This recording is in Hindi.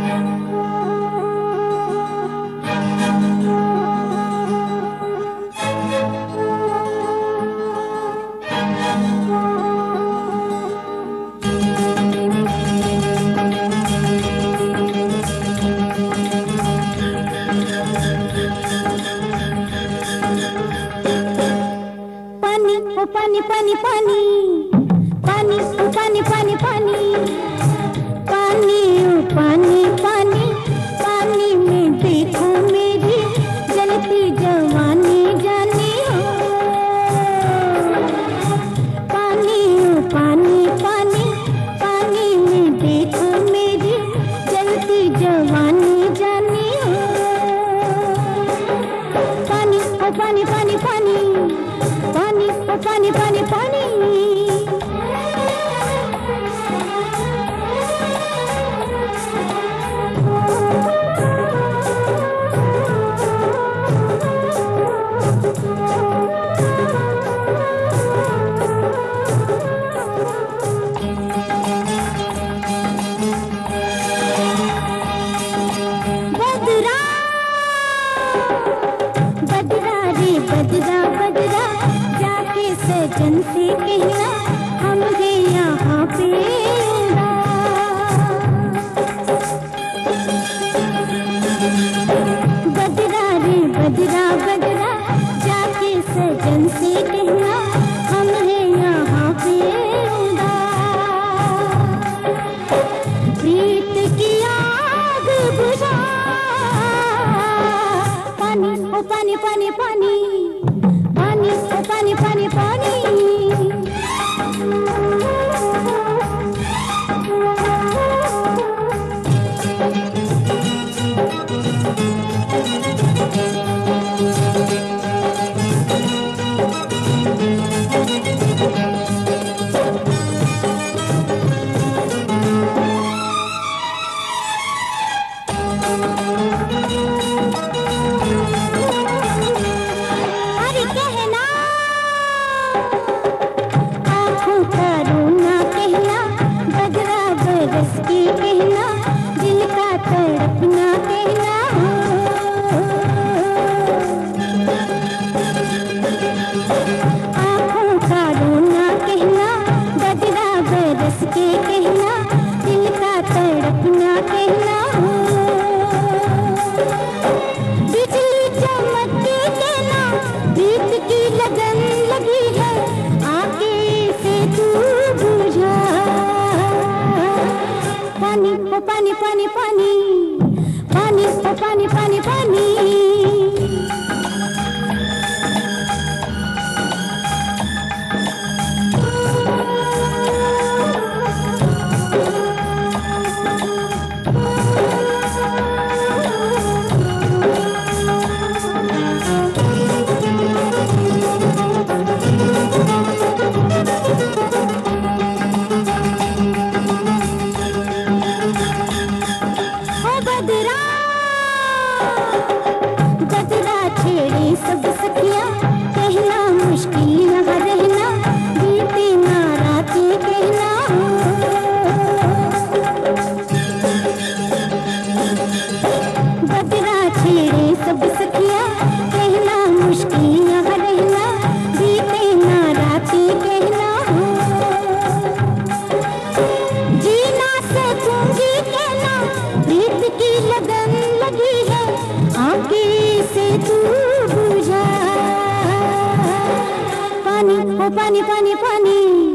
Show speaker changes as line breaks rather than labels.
पानी पानी पानी पानी पानी पानी पानी पानी पानी पानी पानी में देखो मेरी जलती जवानी जानी हो। पानी पानी पानी पानी में देखो मेरी जलती जवानी जानी हो। पानी पानी पानी पानी पानी पानी पानी बदरा बदरा रे बदरा बदरा सजन से कहना हम गे यहाँ पे बदरा रे बदरा बदरा जाके सजन से कहना हम हैं यहाँ पे प्रीत की आग बुझा। पानी ओ पानी पानी पानी पानी ओ पानी पानी पानी की कहना दिल का तड़पना कहना आँखों का रोना कहना बदरा बरस के कहना दिल का तड़पना कहना बिजली चमक के कहना प्रीत की लगन लगी है आके से तू बुझा। पानी ओ पानी पानी पानी पानी ओ पानी पानी पानी बदरा छेड़े सब सखिया कहना मुश्किल यहाँ रहना बीते ना रातें कहना बदरा छेड़े सब सखिया कहना मुश्किल यहाँ रहना बीते ना रातें कहना जी ना सकूंगी कहना प्रीत की लगन लगी है आगे से तू बुझा। पानी ओ पानी पानी पानी